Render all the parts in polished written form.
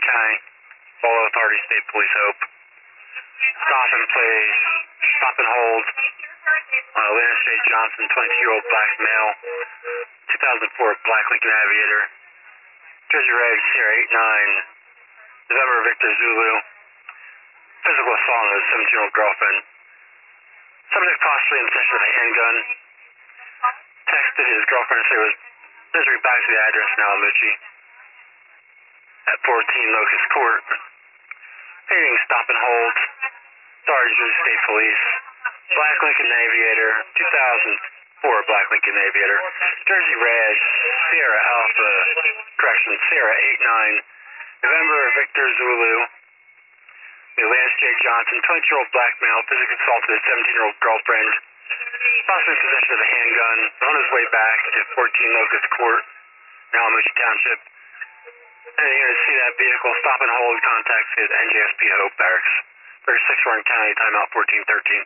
County. Follow Authority State Police Hope. Stop and please. Stop and hold. Lance J. Johnson, 22-year-old black male. 2004 Black Lincoln Aviator. Jersey Reg, Sierra 89. November Victor Zulu. Physical assault on his 17-year-old girlfriend. Subject possibly in possession of a handgun. Texted his girlfriend to say it was misery back to the address in Alamucci. At 14 Locust Court. Hearing stop and hold. Authority Jersey State Police. Black Lincoln Aviator. 2004 Black Lincoln Aviator. Jersey Reg. Sierra Alpha. Correction. Sierra 89. November Victor Zulu. Lance J. Johnson, 22-year-old black male, physically assaulted his 17-year-old girlfriend. Possibly in possession of a handgun. On his way back to 14 Locust Court, Alamucci Township. And you're going to see that vehicle stop and hold. Contact his NJSP Hope Barracks. 36 Warren County, timeout 1413.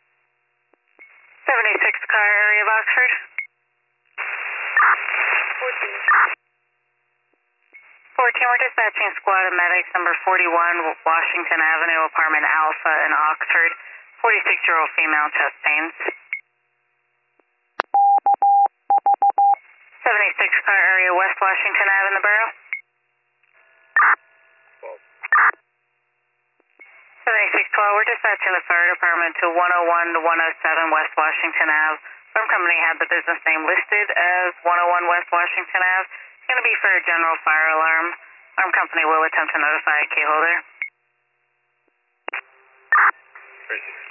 76 car area of Oxford. 14, we're dispatching squad of medics number 41, Washington Avenue, apartment Alpha in Oxford. 46-year-old female, chest pains. 76 car area West Washington Ave in the borough. 7612, we're dispatching the fire department to 101 to 107 West Washington Ave. Firm company had the business name listed as 101 West Washington Ave. It's going to be for a general fire alarm. Firm company will attempt to notify a key holder.